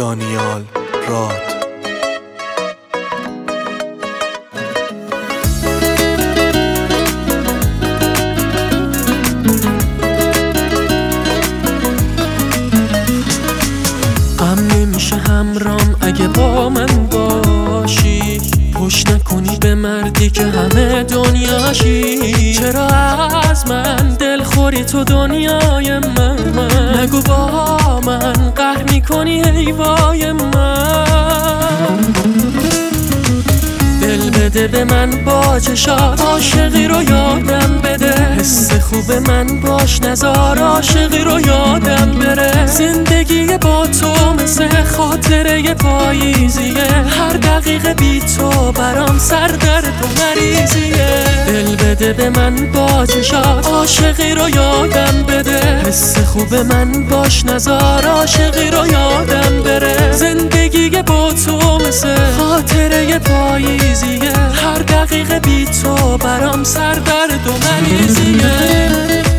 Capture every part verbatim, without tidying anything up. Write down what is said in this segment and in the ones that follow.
دانیال راد. غم نمیشه همرام اگه با من باشی، پشت نکنی به مردی که همه دنیاشی. چرا از من دل خوری تو دنیای من؟ نگو با من قهر میکنی ای وای من. دل بده به من با چشات، عاشقی رو یادم بده. حس خوب من باش نزار عاشقی رو یادم بره. زندگی با تو مثل خاطره پاییزیه، هر دقیقه بی تو برام سردرد و مریضیه. دل بده به من با چشات، عاشقی رو یادم بده. حس خوب من باش نزار عاشقی رو یادم بره. زندگی با تو مثل خاطره پاییزیه، هر دقیقه بی تو برام سردرد و مریضیه.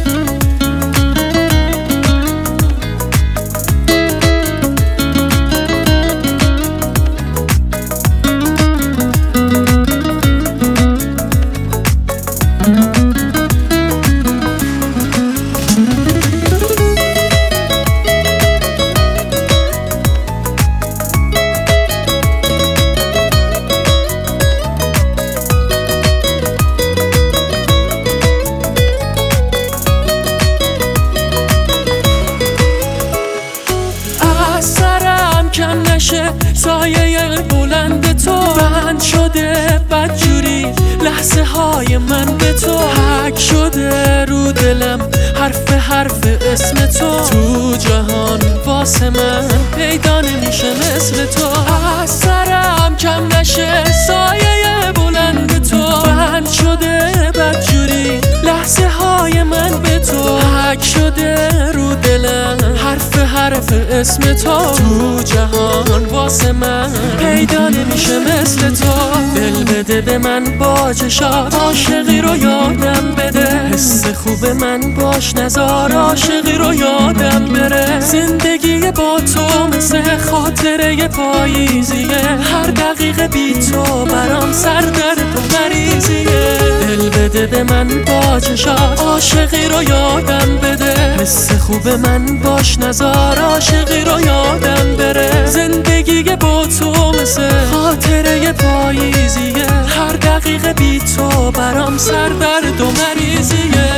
کم نشه سایه بلند تو، بند شده بدجوری لحظه های من به تو. حک شده رو دلم حرف حرف اسم تو، تو جهان واسه من پیدا نمیشه مثل تو. از سرم کم نشه سایه بلند تو، بند شده بدجوری لحظه های من به تو. حک شده رو دلم حرف حرف اسم تو، تو جهان واسه من پیدا نمیشه مثل تو. دل بده به من با چشات، عاشقی رو یادم بده. حس خوب من باش نزار عاشقی رو یادم بره. زندگی با تو مثل خاطره پاییزیه، هر دقیقه بی تو برام سردرد و مریضیه. دل بده به من با چشات، عاشقی رو یادم بده. حس خوب من باش نزار عاشقی رو یادم بره. زندگی با تو مثل خاطره پاییزیه، هر دقیقه بی تو برام سردرد و مریضیه.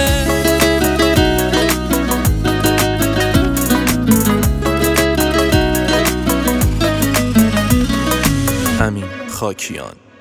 امین خاکیان.